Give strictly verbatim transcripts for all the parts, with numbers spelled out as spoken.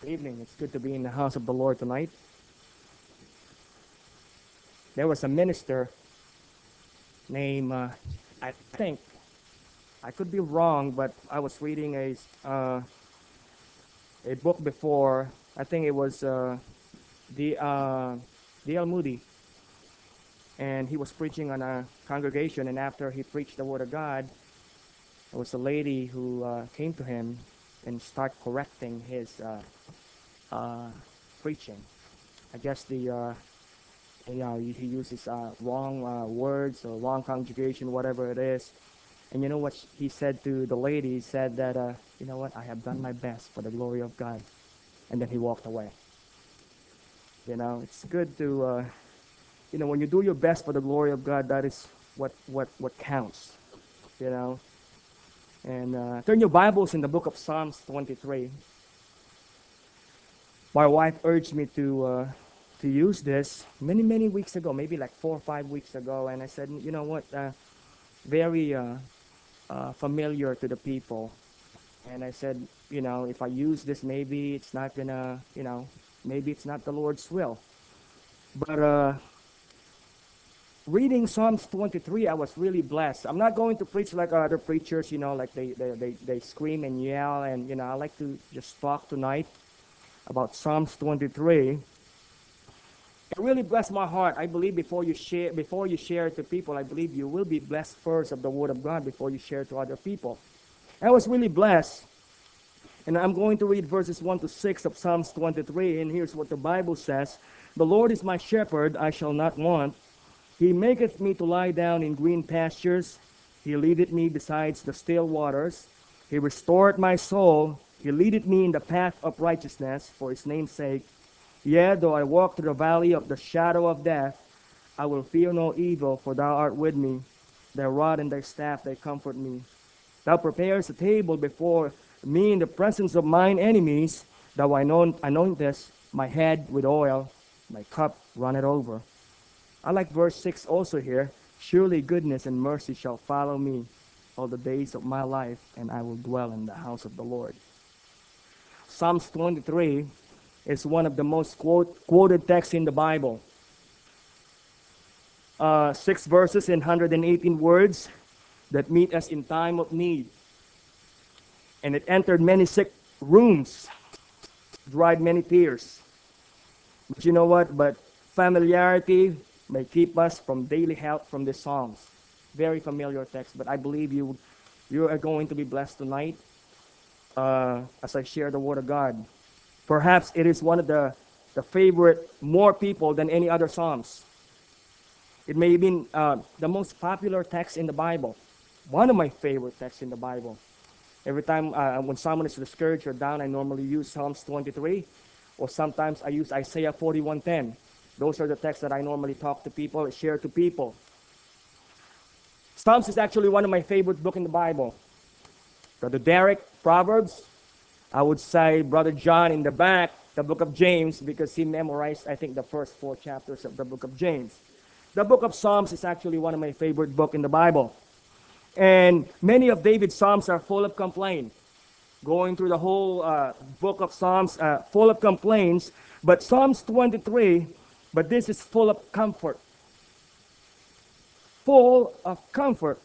Evening. It's good to be in the house of the Lord tonight. There was a minister named, uh, I think, I could be wrong, but I was reading a uh, a book before. I think it was uh, the uh, D L Moody, and he was preaching on a congregation. And after he preached the word of God, there was a lady who uh, came to him and started correcting his uh, uh, preaching. I guess the uh, you know, he he uses uh, wrong uh, words or wrong conjugation, whatever it is. And you know what he said to the lady? He said that, uh, you know what, I have done my best for the glory of God. And then he walked away. You know, it's good to, uh, you know, when you do your best for the glory of God, that is what, what, what counts, you know. And uh, turn your Bibles in the book of Psalms twenty-three. My wife urged me to uh, to use this many, many weeks ago, maybe like four or five weeks ago. And I said, you know what, uh, very uh, uh, familiar to the people. And I said, you know, if I use this, maybe it's not gonna, you know, maybe it's not the Lord's will. But uh, reading Psalms twenty-three, I was really blessed. I'm not going to preach like other preachers, you know, like they, they, they, they scream and yell. And, you know, I like to just talk tonight about Psalms twenty-three. It really blessed my heart. I believe before you share, before you share it to people, I believe you will be blessed first of the Word of God before you share it to other people. I was really blessed. And I'm going to read verses one to six of Psalms twenty-three, and here's what the Bible says. The Lord is my shepherd, I shall not want. He maketh me to lie down in green pastures. He leadeth me beside the still waters. He restored my soul. He leadeth me in the path of righteousness for his name's sake. Yea, though I walk through the valley of the shadow of death, I will fear no evil, for thou art with me. Thy rod and thy staff, they comfort me. Thou preparest a table before me in the presence of mine enemies. Thou anointest my head with oil, my cup runneth over. I like verse six also here. Surely goodness and mercy shall follow me all the days of my life, and I will dwell in the house of the Lord. Psalms twenty-three is one of the most quote, quoted texts in the Bible. Uh, six verses in one hundred eighteen words that meet us in time of need. And it entered many sick rooms, dried many tears. But you know what? But familiarity may keep us from daily help from the Psalms. Very familiar text, but I believe you you are going to be blessed tonight uh, as I share the Word of God. Perhaps it is one of the, the favorite more people than any other Psalms. It may have been uh, the most popular text in the Bible. One of my favorite texts in the Bible. Every time uh, when someone is discouraged or down, I normally use Psalms twenty-three, or sometimes I use Isaiah forty-one ten. Those are the texts that I normally talk to people, share to people. Psalms is actually one of my favorite books in the Bible. Brother Derek, Proverbs. I would say Brother John in the back, the book of James, because he memorized, I think, the first four chapters of the book of James. The book of Psalms is actually one of my favorite books in the Bible. And many of David's Psalms are full of complaint. Going through the whole uh, book of Psalms, uh, full of complaints. But Psalms twenty-three, but this is full of comfort. Full of comfort.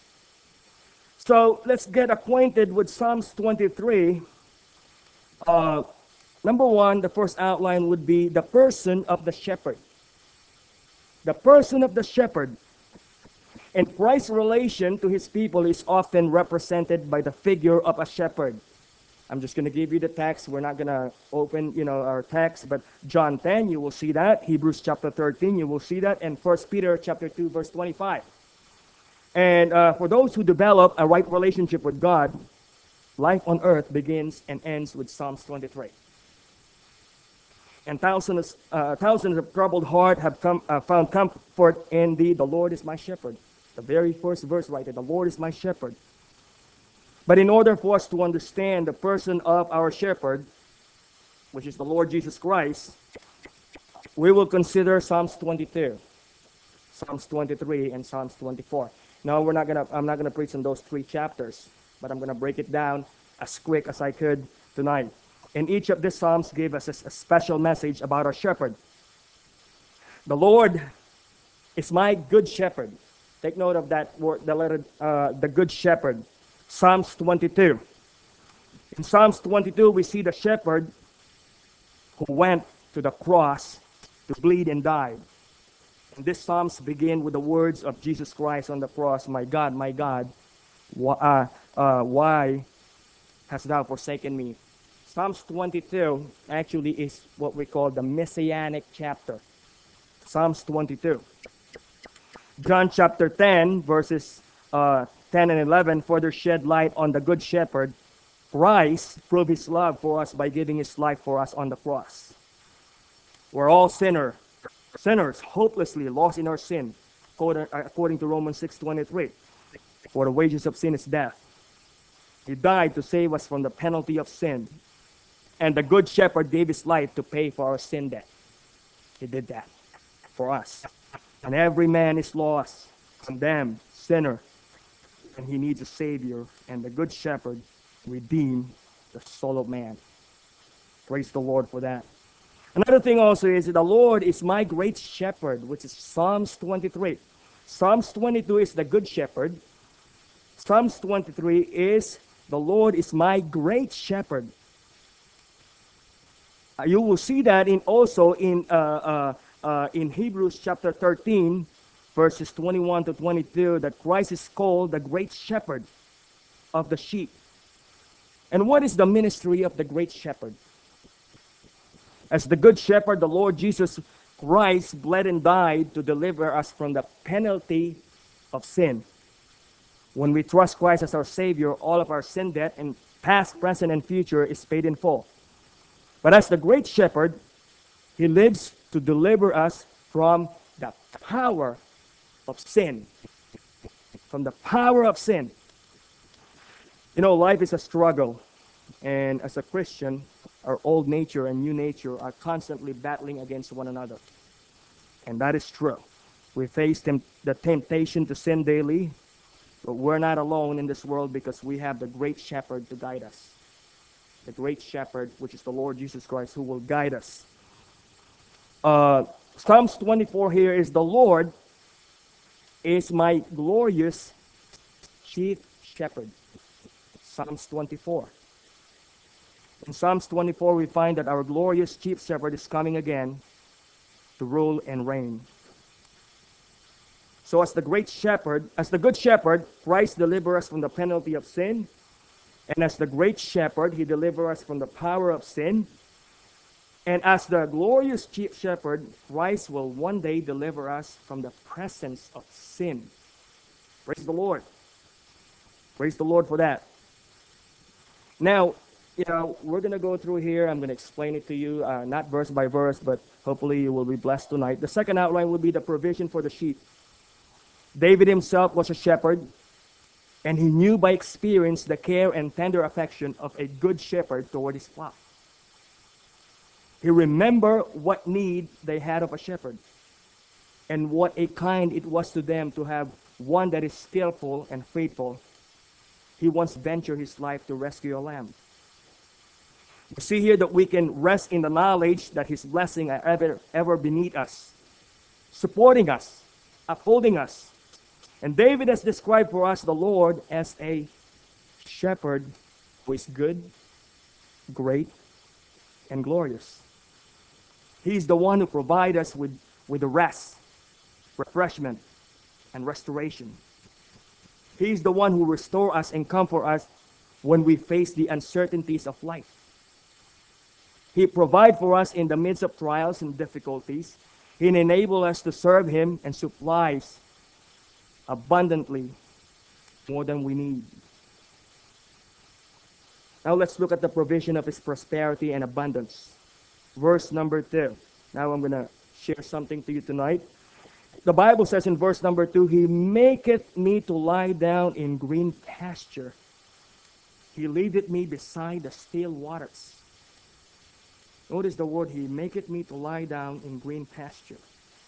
So let's get acquainted with Psalms twenty-three. Uh, number one, the first outline would be the person of the shepherd. The person of the shepherd. And Christ's relation to his people is often represented by the figure of a shepherd. I'm just going to give you the text. We're not going to open, you know, our text, but John ten, you will see that. Hebrews chapter thirteen, you will see that. And First Peter chapter two, verse twenty-five. And uh, for those who develop a right relationship with God, life on earth begins and ends with Psalms twenty-three. And thousands, uh, thousands of troubled heart have come, uh, found comfort in thee. The Lord is my shepherd. The very first verse right there, the Lord is my shepherd. But in order for us to understand the person of our shepherd, which is the Lord Jesus Christ, we will consider Psalms twenty-two, Psalms twenty-three, and Psalms twenty-four. Now we're not gonna, I'm not gonna preach on those three chapters, but I'm gonna break it down as quick as I could tonight. And each of these Psalms gave us a, a special message about our shepherd. The Lord is my good shepherd. Take note of that word, the letter, uh, the good shepherd. Psalms twenty-two. In Psalms twenty-two, we see the shepherd who went to the cross to bleed and die. And these Psalms begin with the words of Jesus Christ on the cross, "My God, my God, why, uh, uh, why hast thou forsaken me?" Psalms twenty-two actually is what we call the Messianic chapter. Psalms twenty-two. John chapter ten, verses uh, ten and eleven, further shed light on the Good Shepherd. Christ proved his love for us by giving his life for us on the cross. We're all sinner, sinners, hopelessly lost in our sin, according to Romans six twenty-three. For the wages of sin is death. He died to save us from the penalty of sin. And the Good Shepherd gave his life to pay for our sin debt. He did that for us. And every man is lost, condemned, sinner, and he needs a Savior. And the Good Shepherd redeemed the soul of man. Praise the Lord for that. Another thing also is that the Lord is my great shepherd, which is Psalms twenty-three. Psalms twenty-two is the Good Shepherd. Psalms twenty-three is the Lord is my great shepherd. Uh, you will see that in also in uh, uh, uh, in Hebrews chapter thirteen, verses twenty-one to twenty-two, that Christ is called the great shepherd of the sheep. And what is the ministry of the great shepherd? As the good shepherd, the Lord Jesus Christ bled and died to deliver us from the penalty of sin. When we trust Christ as our Savior, all of our sin debt, and past, present, and future, is paid in full. But as the great shepherd, he lives to deliver us from the power of sin. From the power of sin. You know, life is a struggle. And as a Christian, our old nature and new nature are constantly battling against one another. And that is true. We face tem- the temptation to sin daily, but we're not alone in this world because we have the great shepherd to guide us. The great shepherd, which is the Lord Jesus Christ, who will guide us. Uh, Psalms twenty-four here is, the Lord is my glorious chief shepherd. Psalms twenty-four. In Psalms twenty-four, we find that our glorious chief shepherd is coming again to rule and reign. So as the great shepherd, as the good shepherd, Christ delivers us from the penalty of sin. And as the great shepherd, he delivers us from the power of sin. And as the glorious chief shepherd, Christ will one day deliver us from the presence of sin. Praise the Lord. Praise the Lord for that. Now, you know, we're going to go through here. I'm going to explain it to you, uh, not verse by verse, but hopefully you will be blessed tonight. The second outline will be the provision for the sheep. David himself was a shepherd, and he knew by experience the care and tender affection of a good shepherd toward his flock. He remembered what need they had of a shepherd, and what a kind it was to them to have one that is skillful and faithful. He once ventured his life to rescue a lamb. We see here that we can rest in the knowledge that his blessings are ever, ever beneath us, supporting us, upholding us. And David has described for us the Lord as a shepherd who is good, great, and glorious. He's the one who provides us with, with the rest, refreshment, and restoration. He's the one who restores us and comforts us when we face the uncertainties of life. He provides for us in the midst of trials and difficulties. He enables us to serve him and supplies abundantly more than we need. Now let's look at the provision of his prosperity and abundance. Verse number two. Now I'm going to share something to you tonight. The Bible says in verse number two, he maketh me to lie down in green pasture. He leadeth me beside the still waters. Notice the word, he maketh me to lie down in green pasture.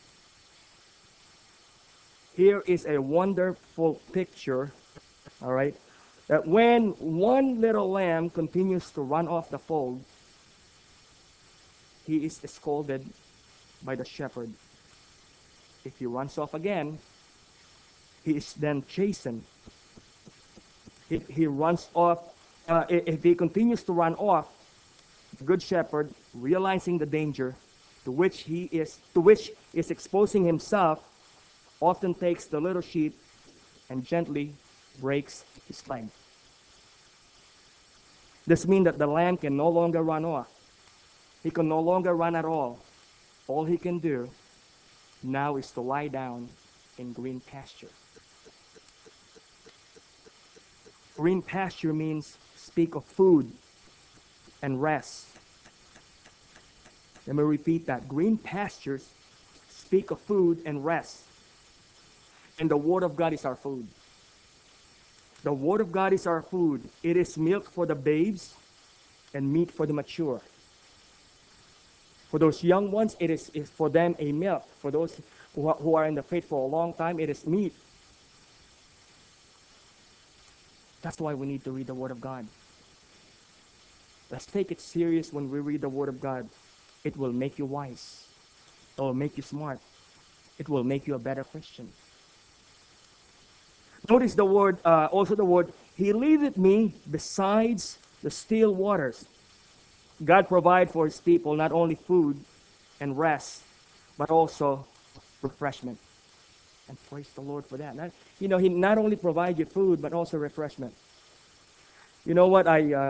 Here is a wonderful picture, all right, that when one little lamb continues to run off the fold, he is scolded by the shepherd. If he runs off again, he is then chastened. If he runs off, uh, if he continues to run off, the good shepherd, realizing the danger to which he is to which is exposing himself, often takes the little sheep and gently breaks his leg. This means that the lamb can no longer run off. He can no longer run at all. All he can do now is to lie down in green pasture. Green pasture means speak of food and rest. Let me repeat that. Green pastures speak of food and rest. And the Word of God is our food. The Word of God is our food. It is milk for the babes and meat for the mature. For those young ones, it is, is for them a milk. For those who are, who are in the faith for a long time, it is meat. That's why we need to read the Word of God. Let's take it serious when we read the Word of God. It will make you wise. It will make you smart. It will make you a better Christian. Notice the word, uh, also the word, He leadeth me besides the still waters. God provides for His people not only food and rest, but also refreshment. And praise the Lord for that. Not, you know, He not only provides you food, but also refreshment. You know what? I, uh,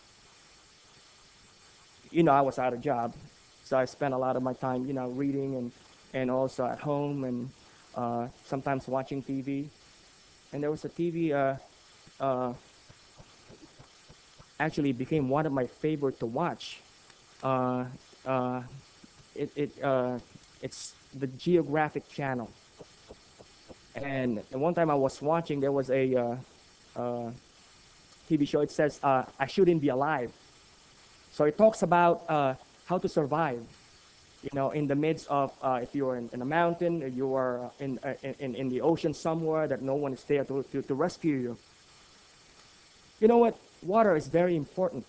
you know, I was out of job, so I spent a lot of my time, you know, reading and and also at home and uh, sometimes watching T V. And there was a T V. Uh, uh, actually became one of my favorite to watch. Uh, uh, it, it, uh, it's the Geographic Channel. And one time I was watching, there was a uh, uh, T V show. It says, uh, I Shouldn't Be Alive. So it talks about uh, how to survive. You know, in the midst of, uh, if you're in, in a mountain, or you are in, uh, in, in the ocean somewhere that no one is there to, to, to rescue you. You know what? Water is very important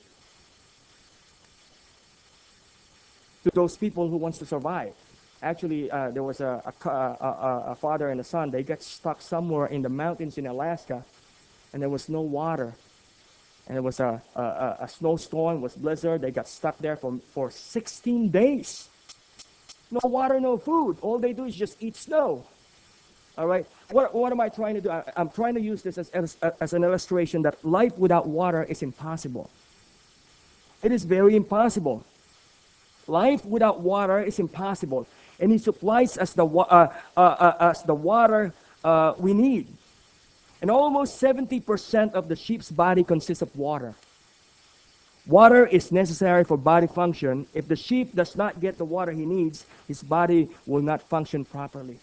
to those people who wants to survive. Actually, uh, there was a, a, a, a father and a son. They got stuck somewhere in the mountains in Alaska, and there was no water. And it was a, a, a snowstorm, was blizzard. They got stuck there for, for sixteen days. No water, no food. All they do is just eat snow. All right? What, what am I trying to do? I, I'm trying to use this as, as, as an illustration that life without water is impossible. It is very impossible. Life without water is impossible. And He supplies us the, uh, uh, uh, us the water uh, we need. And almost seventy percent of the sheep's body consists of water. Water is necessary for body function. If the sheep does not get the water he needs, his body will not function properly.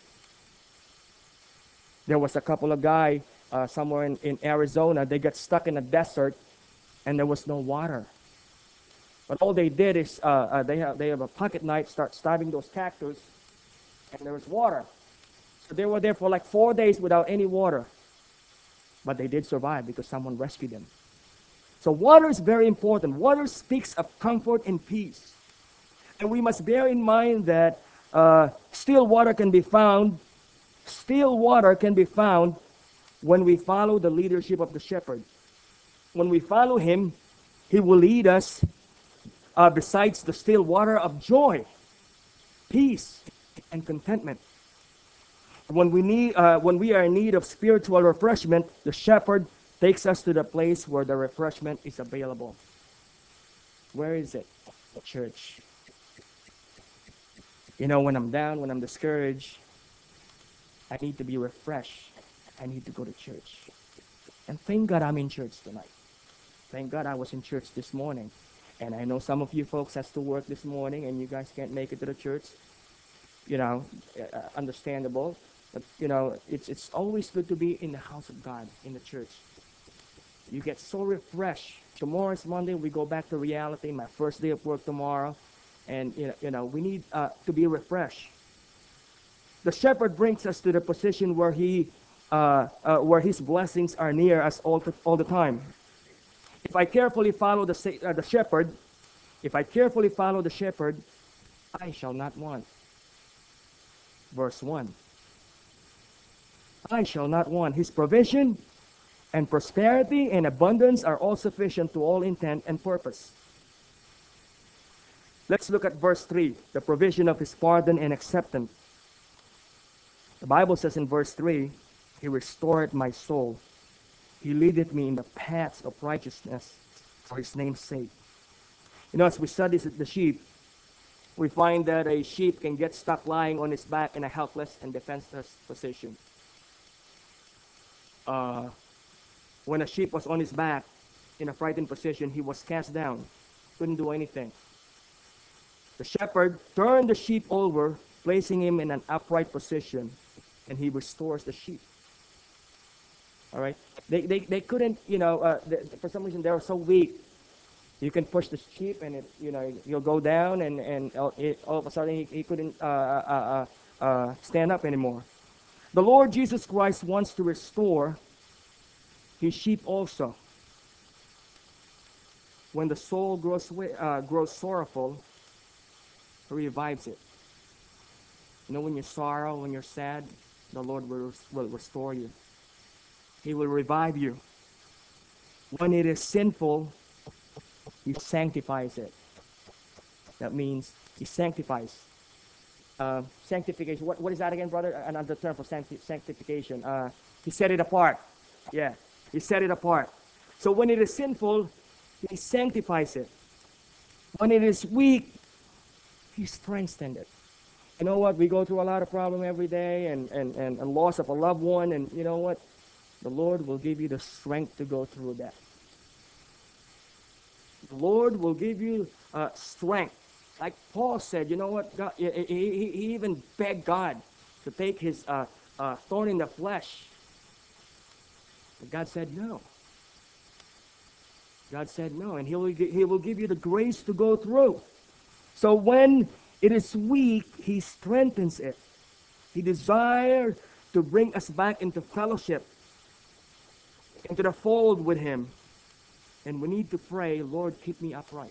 There was a couple of guys uh, somewhere in, in Arizona. They got stuck in a desert, and there was no water. But all they did is uh, uh, they have they have a pocket knife, start stabbing those cactus, and there was water. So they were there for like four days without any water. But they did survive because someone rescued them. So water is very important. Water speaks of comfort and peace. And we must bear in mind that uh, still water can be found, still water can be found when we follow the leadership of the shepherd. When we follow him, he will lead us uh, besides the still water of joy, peace, and contentment. When we need, uh, when we are in need of spiritual refreshment, the shepherd takes us to the place where the refreshment is available. Where is it? The church. You know, when I'm down, when I'm discouraged, I need to be refreshed. I need to go to church. And thank God I'm in church tonight. Thank God I was in church this morning. And I know some of you folks has to work this morning and you guys can't make it to the church. You know, uh, understandable. But, you know, it's, it's always good to be in the house of God, in the church. You get so refreshed. Tomorrow is Monday. We go back to reality. My first day of work tomorrow. And, you know, you know we need uh, to be refreshed. The shepherd brings us to the position where he, uh, uh, where his blessings are near us all, to, all the time. If I carefully follow the, uh, the shepherd, if I carefully follow the shepherd, I shall not want. Verse one. I shall not want. His provision and prosperity and abundance are all sufficient to all intent and purpose. Let's look at verse three, the provision of his pardon and acceptance. The Bible says in verse three, He restored my soul. He leadeth me in the paths of righteousness for his name's sake. You know, as we study the sheep, we find that a sheep can get stuck lying on its back in a helpless and defenseless position. Uh, when a sheep was on his back in a frightened position, he was cast down, couldn't do anything. The shepherd turned the sheep over, placing him in an upright position, and he restores the sheep. All right? They, they, they couldn't, you know, uh, they, for some reason they were so weak. You can push the sheep and, it, you know, you'll go down and, and it, all of a sudden he, he couldn't uh, uh, uh, uh, stand up anymore. The Lord Jesus Christ wants to restore his sheep also. When the soul grows, uh, grows sorrowful, he revives it. You know, when you sorrow, when you're sad, the Lord will, will restore you. He will revive you. When it is sinful, He sanctifies it. That means He sanctifies. Uh, sanctification. What, what is that again, brother? Another term for sancti- sanctification. Uh, he set it apart. Yeah, He set it apart. So when it is sinful, He sanctifies it. When it is weak, He strengthens it. You know what? We go through a lot of problem every day and, and, and a loss of a loved one. And you know what? The Lord will give you the strength to go through that. The Lord will give you uh, strength. Like Paul said, you know what? God, he, he, he even begged God to take his uh, uh, thorn in the flesh. But God said no. God said no. And he will, he will give you the grace to go through. So when it is weak, He strengthens it. He desires to bring us back into fellowship, into the fold with Him. And we need to pray, Lord, keep me upright.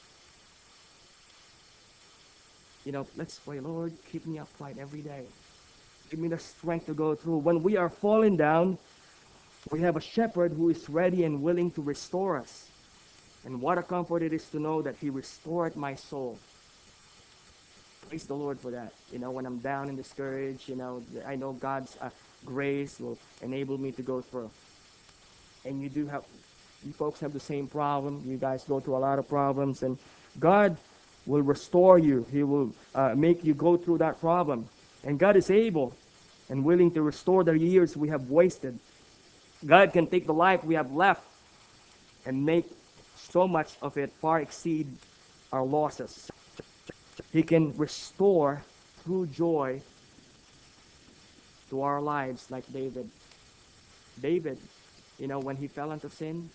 You know, let's pray, Lord, keep me upright every day. Give me the strength to go through. When we are falling down, we have a shepherd who is ready and willing to restore us. And what a comfort it is to know that He restored my soul. Praise the Lord for that. You know, when I'm down and discouraged, you know, I know God's uh, grace will enable me to go through. And you do have, you folks have the same problem. You guys go through a lot of problems, and God will restore you. He will uh, make you go through that problem. And God is able and willing to restore the years we have wasted. God can take the life we have left and make so much of it far exceed our losses. He can restore through joy to our lives like David. David, you know, when he fell into sin,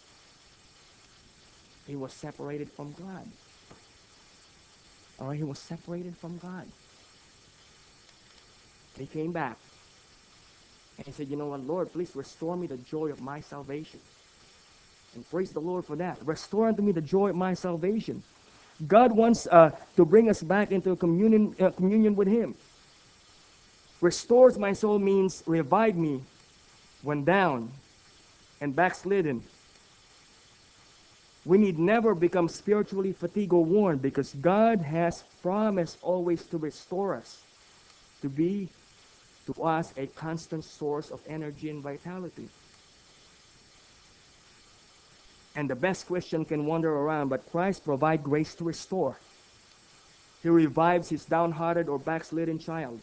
he was separated from God. Or he was separated from God. He came back. And he said, you know what, Lord, please restore me the joy of my salvation. And praise the Lord for that. Restore unto me the joy of my salvation. God wants uh, to bring us back into communion, uh, communion with Him. Restores my soul means revive me when down and backslidden. We need never become spiritually fatigued or worn because God has promised always to restore us, to be to us a constant source of energy and vitality. And the best Christian can wander around, but Christ provides grace to restore. He revives His downhearted or backslidden child.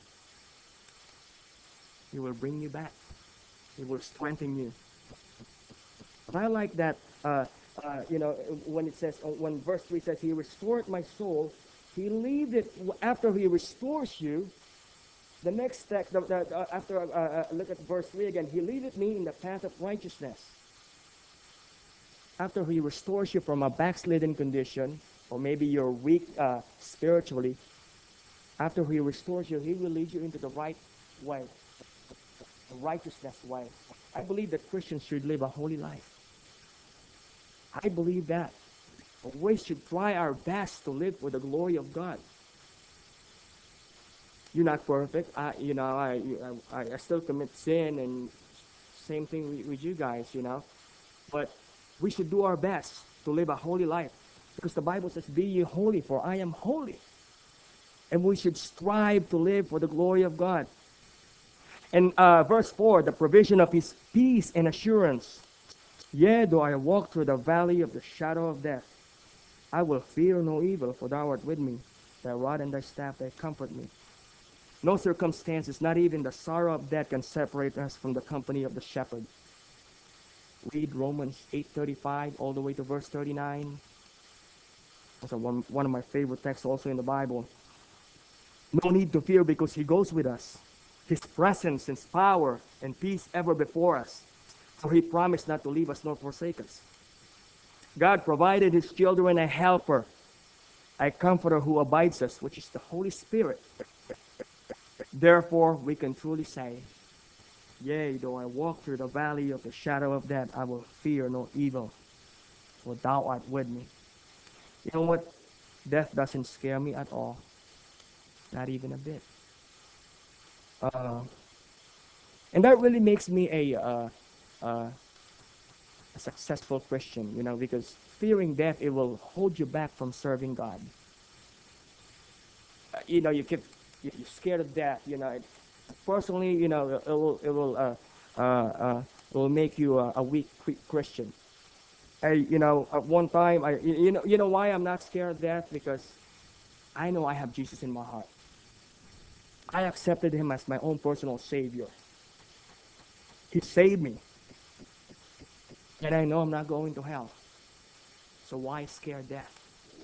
He will bring you back. He will strengthen you. But I like that, uh, uh, you know, when it says, when verse three says, He restored my soul, He leaves it, after He restores you, the next text, the, the, uh, after uh, uh, look at verse three again, He leadeth me in the path of righteousness. After He restores you from a backslidden condition, or maybe you're weak uh, spiritually, after He restores you, He will lead you into the right way, the righteousness way. I believe that Christians should live a holy life. I believe that. But we should try our best to live for the glory of God. You're not perfect. I, you know, I, I, I still commit sin, and same thing with, with you guys, you know. But we should do our best to live a holy life, because the Bible says, "Be ye holy, for I am holy." And we should strive to live for the glory of God. And uh, verse four, the provision of His peace and assurance. Yea, though I walk through the valley of the shadow of death, I will fear no evil, for thou art with me. Thy rod and thy staff, they comfort me. No circumstances, not even the sorrow of death, can separate us from the company of the shepherd. Read Romans eight thirty-five all the way to verse thirty-nine. That's one, one of my favorite texts also in the Bible. No need to fear, because He goes with us. His presence, His power, and peace ever before us. For He promised not to leave us nor forsake us. God provided His children a helper, a comforter who abides us, which is the Holy Spirit. Therefore, we can truly say, Yea, though I walk through the valley of the shadow of death, I will fear no evil, for thou art with me. You know what? Death doesn't scare me at all. Not even a bit. Uh, and that really makes me a, uh, uh, a successful Christian, you know, because fearing death, it will hold you back from serving God. Uh, you know, you keep, you're scared of death, you know. It, personally, you know, it will, it will, uh, uh, uh, it will make you a, a weak Christian. I, you know, at one time, I, you know, you know why I'm not scared of death? Because I know I have Jesus in my heart. I accepted Him as my own personal Savior. He saved me. And I know I'm not going to hell. So why scare death?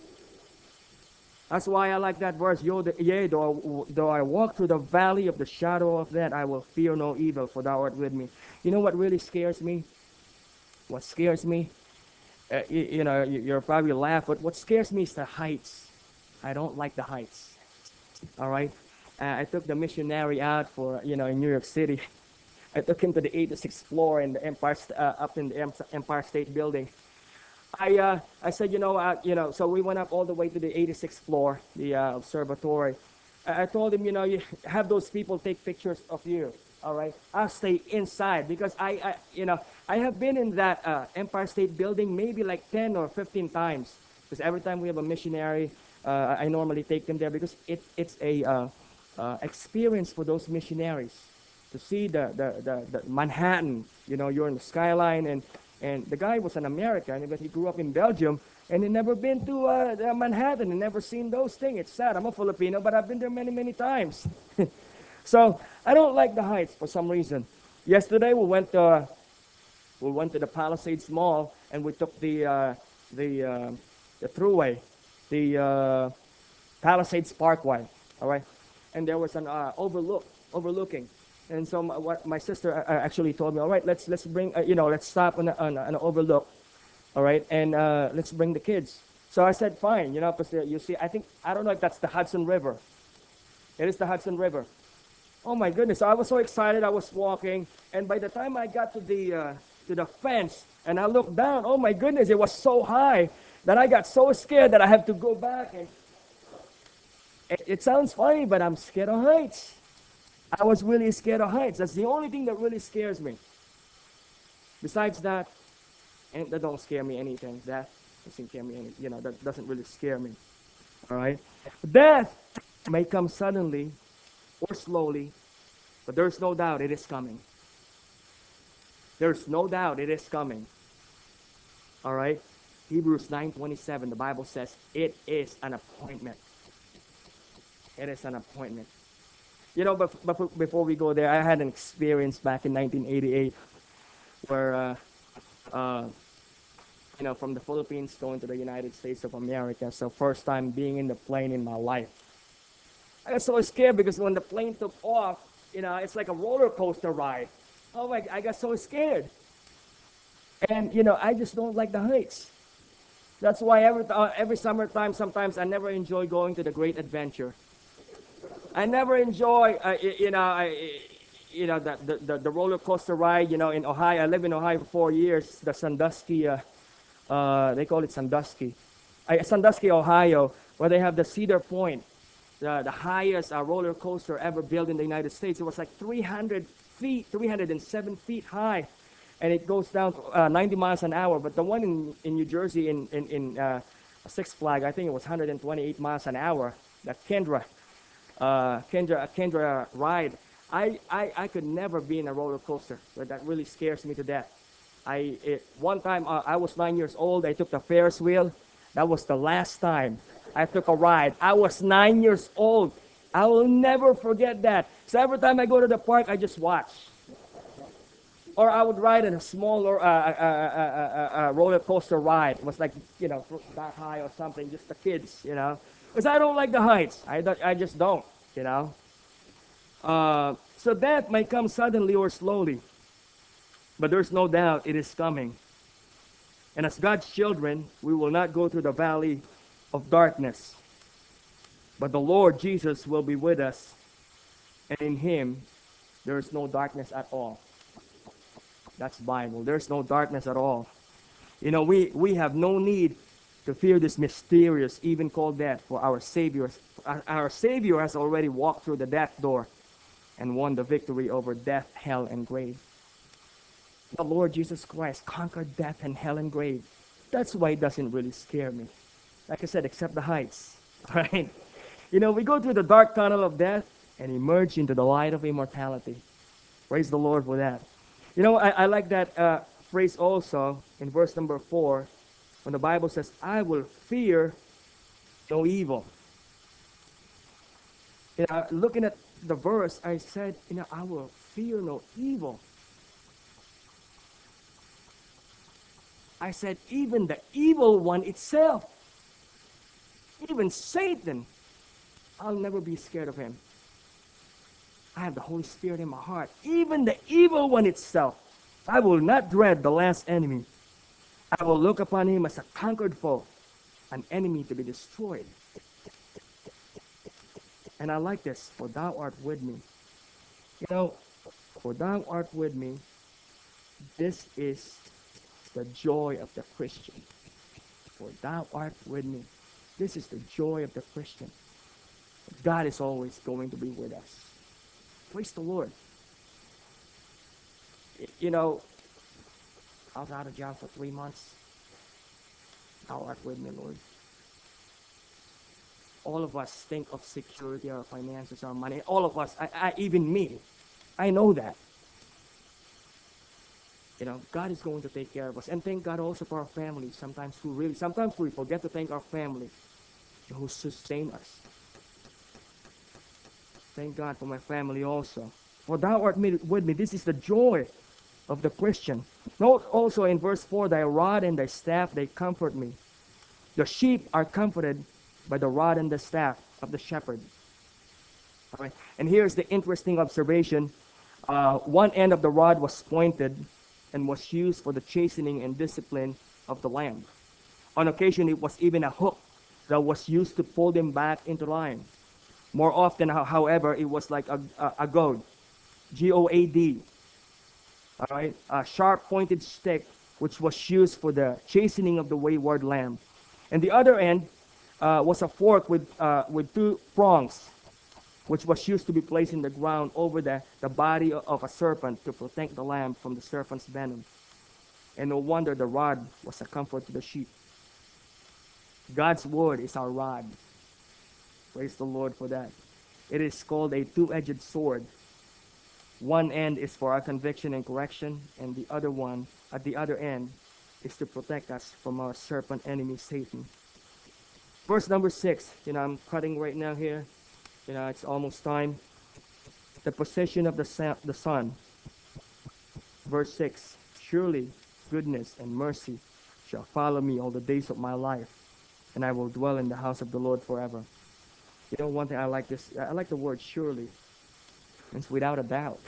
That's why I like that verse. Yea, though, though I walk through the valley of the shadow of death, I will fear no evil, for thou art with me. You know what really scares me? What scares me? Uh, you, you know, you, you're probably laugh, but what scares me is the heights. I don't like the heights. All right? Uh, I took the missionary out for, you know, in New York City. I took him to the eighty-sixth floor in the Empire, uh, up in the Empire State Building. I, uh, I said, you know, uh, you know, so we went up all the way to the eighty-sixth floor, the uh, observatory. I, I told him, you know, you have those people take pictures of you. All right, I'll stay inside, because I, I you know, I have been in that uh, Empire State Building maybe like ten or fifteen times, because every time we have a missionary, uh, I normally take them there, because it, it's a uh, uh, experience for those missionaries to see the, the, the, the Manhattan. You know, you're in the skyline, and and the guy was an American, but he grew up in Belgium, and he never been to uh, Manhattan and never seen those things. It's sad. I'm a Filipino, but I've been there many, many times. So I don't like the heights for some reason. Yesterday we went to, uh, we went to the Palisades Mall, and we took the uh, the uh, the throughway, the uh, Palisades Parkway. All right, and there was an uh, overlook overlooking. And so my, what my sister uh, actually told me, all right, let's let's bring uh, you know let's stop on an overlook, all right, and uh, let's bring the kids. So I said fine, you know, because you see, I think I don't know if that's the Hudson River. It is the Hudson River. Oh my goodness! I was so excited. I was walking, and by the time I got to the uh, to the fence and I looked down, oh my goodness, it was so high that I got so scared that I had to go back. And it, it sounds funny, but I'm scared of heights. I was really scared of heights. That's the only thing that really scares me. Besides that, and that don't scare me anything. That doesn't scare me any, you know, that doesn't really scare me. All right? Death may come suddenly or slowly, but there's no doubt it is coming. There's no doubt it is coming. All right? Hebrews nine twenty-seven, the Bible says, it is an appointment. It is an appointment. You know, but, but before we go there, I had an experience back in nineteen eighty-eight where, uh, uh, you know, from the Philippines going to the United States of America. So first time being in the plane in my life. I got so scared because when the plane took off, you know, it's like a roller coaster ride. Oh my, I got so scared. And, you know, I just don't like the heights. That's why every, uh, every summertime, sometimes I never enjoy going to the Great Adventure. I never enjoy, uh, you know, I, you know, the, the, the roller coaster ride, you know, in Ohio. I lived in Ohio for four years, the Sandusky, uh, uh, they call it Sandusky. Uh, Sandusky, Ohio, where they have the Cedar Point. the, the highest uh, roller coaster ever built in the United States. It was like three hundred feet, three hundred seven feet high, and it goes down to, uh, ninety miles an hour. But the one in, in New Jersey in, in, in uh, Six Flags, I think it was one hundred twenty-eight miles an hour, the Kendra, uh, Kendra, Kendra ride. I, I, I could never be in a roller coaster, but that really scares me to death. I it, one time uh, I was nine years old. I took the Ferris wheel. That was the last time I took a ride. I was nine years old. I will never forget that. So every time I go to the park, I just watch. Or I would ride in a smaller uh, uh, uh, uh, uh, roller coaster ride. It was like, you know, that high or something, just the kids, you know. Because I don't like the heights. I, don't, I just don't, you know. Uh, so that might come suddenly or slowly. But there's no doubt it is coming. And as God's children, we will not go through the valley of darkness. But the Lord Jesus will be with us. And in him, there is no darkness at all. That's Bible. There's no darkness at all. You know, we, we have no need to fear this mysterious, even called death, for our Savior. Our, our Savior has already walked through the death door and won the victory over death, hell, and grave. The Lord Jesus Christ conquered death and hell and grave. That's why it doesn't really scare me. Like I said, except the heights, right? You know, we go through the dark tunnel of death and emerge into the light of immortality. Praise the Lord for that. You know, I, I like that uh, phrase also in verse number four, when the Bible says, I will fear no evil. You know, looking at the verse, I said, you know, I will fear no evil. I said, even the evil one itself, even Satan, I'll never be scared of him. I have the Holy Spirit in my heart. Even the evil one itself, I will not dread the last enemy. I will look upon him as a conquered foe, an enemy to be destroyed. And I like this, for thou art with me. You know, for thou art with me, this is the joy of the Christian. For thou art with me. This is the joy of the Christian. God is always going to be with us. Praise the Lord. You know, I was out of job for three months. Thou art with me, Lord. All of us think of security, our finances, our money. All of us, I, I, even me, I know that. You know, God is going to take care of us. And thank God also for our family. Sometimes we really, sometimes we forget to thank our family who sustain us. Thank God for my family also. For thou art with me. This is the joy of the Christian. Note also in verse four, thy rod and thy staff, they comfort me. The sheep are comforted by the rod and the staff of the shepherd. All right. And here's the interesting observation. Uh, one end of the rod was pointed and was used for the chastening and discipline of the lamb. On occasion, it was even a hook that was used to pull them back into line. More often, however, it was like a, a, a goad, G O A D, all right, a sharp pointed stick which was used for the chastening of the wayward lamb. And the other end uh, was a fork with, uh, with two prongs, which was used to be placed in the ground over the, the body of a serpent to protect the lamb from the serpent's venom. And no wonder the rod was a comfort to the sheep. God's word is our rod. Praise the Lord for that. It is called a two-edged sword. One end is for our conviction and correction, and the other one, at the other end, is to protect us from our serpent enemy, Satan. Verse number six, you know, I'm cutting right now here. You know, it's almost time. The position of the sun, the sun. Verse six, surely goodness and mercy shall follow me all the days of my life, and I will dwell in the house of the Lord forever. You know, one thing I like this, I like the word surely. It's without a doubt.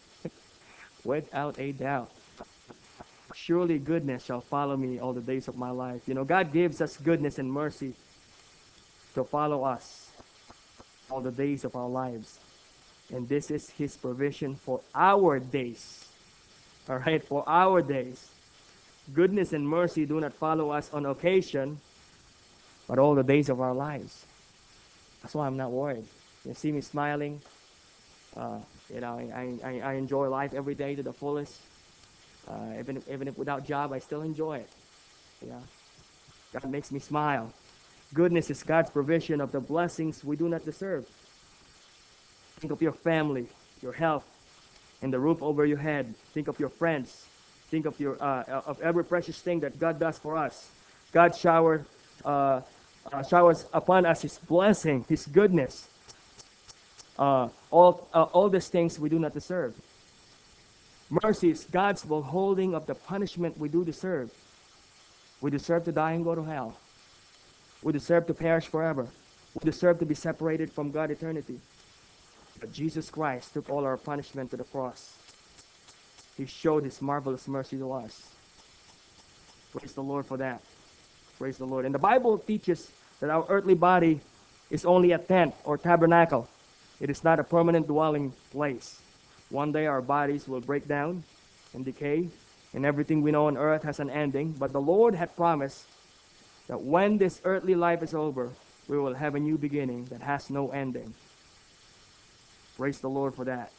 Without a doubt. Surely goodness shall follow me all the days of my life. You know, God gives us goodness and mercy to follow us all the days of our lives. And this is his provision for our days. All right, for our days. Goodness and mercy do not follow us on occasion, but all the days of our lives. That's why I'm not worried. You see me smiling. Uh, you know, I, I, I enjoy life every day to the fullest. Uh, even if, even if without job, I still enjoy it. You know, God makes me smile. Goodness is God's provision of the blessings we do not deserve. Think of your family, your health, and the roof over your head. Think of your friends. Think of your uh, uh, of every precious thing that God does for us. God shower uh, uh, showers upon us His blessing, His goodness. Uh, all uh, all these things we do not deserve. Mercy is God's withholding of the punishment we do deserve. We deserve to die and go to hell. We deserve to perish forever. We deserve to be separated from God eternity. But Jesus Christ took all our punishment to the cross. He showed His marvelous mercy to us. Praise the Lord for that. Praise the Lord. And the Bible teaches that our earthly body is only a tent or tabernacle. It is not a permanent dwelling place. One day our bodies will break down and decay, and everything we know on earth has an ending. But the Lord had promised that when this earthly life is over, we will have a new beginning that has no ending. Praise the Lord for that.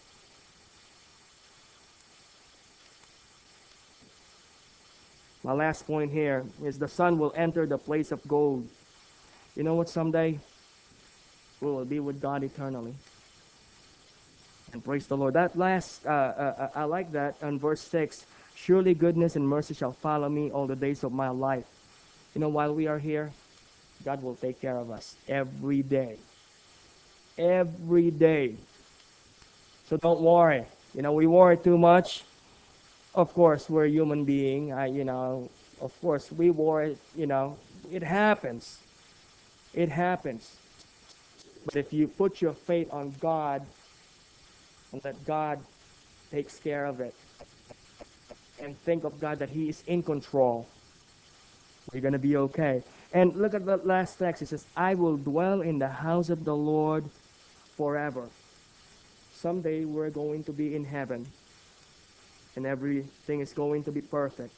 My last point here is the Son will enter the place of gold. You know what? Someday we will be with God eternally. And praise the Lord. That last, uh, uh, uh, I like that on verse six. Surely goodness and mercy shall follow me all the days of my life. You know, while we are here, God will take care of us every day. Every day. So don't worry. You know, we worry too much. Of course, we're a human being. I, you know, of course, we worry. You know, it happens. It happens. But if you put your faith on God and let God takes care of it, and think of God that He is in control, you're going to be okay. And look at the last text. It says, I will dwell in the house of the Lord forever. Someday we're going to be in heaven, and everything is going to be perfect.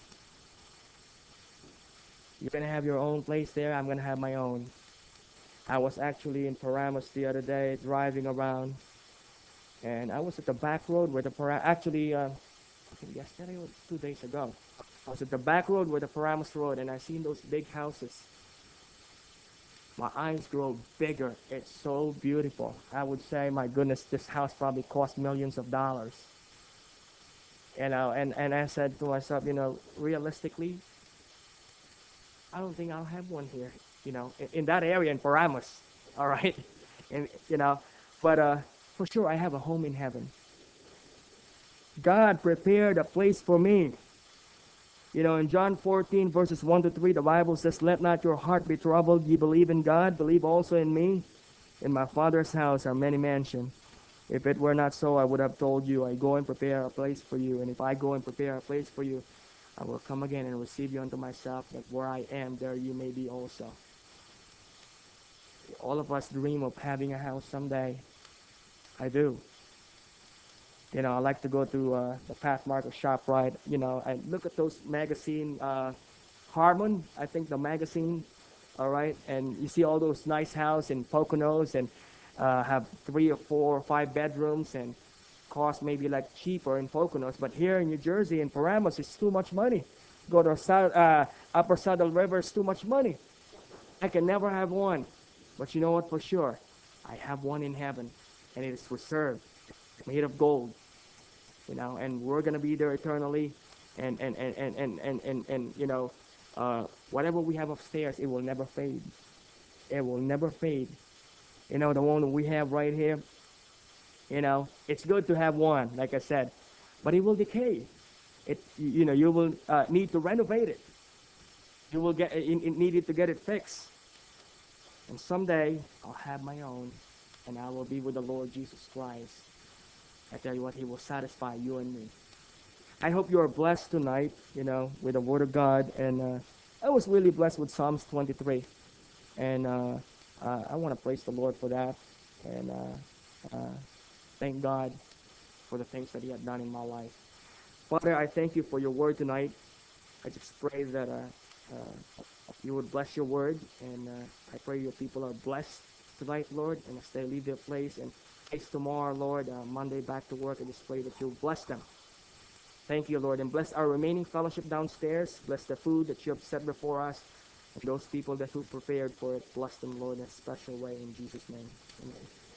You're going to have your own place there. I'm going to have my own. I was actually in Paramus the other day, driving around, and I was at the back road where the Paramus, actually, uh, I think yesterday or two days ago, I was at the back road where the Paramus Road, and I seen those big houses. My eyes grow bigger. It's so beautiful. I would say, my goodness, this house probably cost millions of dollars. You know, and, and I said to myself, you know, realistically, I don't think I'll have one here, you know, in, in that area in Paramus, all right? And, you know, but uh, for sure, I have a home in heaven. God prepared a place for me. You know, in John fourteen, verses one to three, the Bible says, let not your heart be troubled. Ye believe in God, believe also in me. In my Father's house are many mansions. If it were not so, I would have told you, I go and prepare a place for you. And if I go and prepare a place for you, I will come again and receive you unto myself, that where I am, there you may be also. All of us dream of having a house someday. I do. You know, I like to go to uh, the Pathmark or ShopRite, you know, and look at those magazine, uh, Harmon, I think the magazine, all right, and you see all those nice houses in Poconos and uh, have three or four or five bedrooms and cost maybe like cheaper in Poconos, but here in New Jersey, in Paramus, it's too much money. Go to South, uh, Upper Saddle River, it's too much money. I can never have one, but you know what, for sure, I have one in heaven, and it is reserved, made of gold, you know, and we're gonna be there eternally, and and and and and and, and, and you know, uh, whatever we have upstairs, it will never fade. It will never fade. You know, the one that we have right here, you know, it's good to have one, like I said, but it will decay. It, you know, you will uh, need to renovate it. You will get, it, it needed to get it fixed. And someday I'll have my own, and I will be with the Lord Jesus Christ. I tell you what, He will satisfy you and me. I hope you are blessed tonight, you know, with the Word of God. And uh, I was really blessed with Psalms twenty-three. And uh, uh, I want to praise the Lord for that. And uh, uh, thank God for the things that He had done in my life. Father, I thank you for your Word tonight. I just pray that uh, uh, you would bless your Word. And uh, I pray your people are blessed tonight, Lord, and as they leave their place and face tomorrow, Lord, uh, Monday back to work, I just pray that you'll bless them. Thank you, Lord, and bless our remaining fellowship downstairs. Bless the food that you have set before us, and those people that who prepared for it. Bless them, Lord, in a special way. In Jesus' name, amen.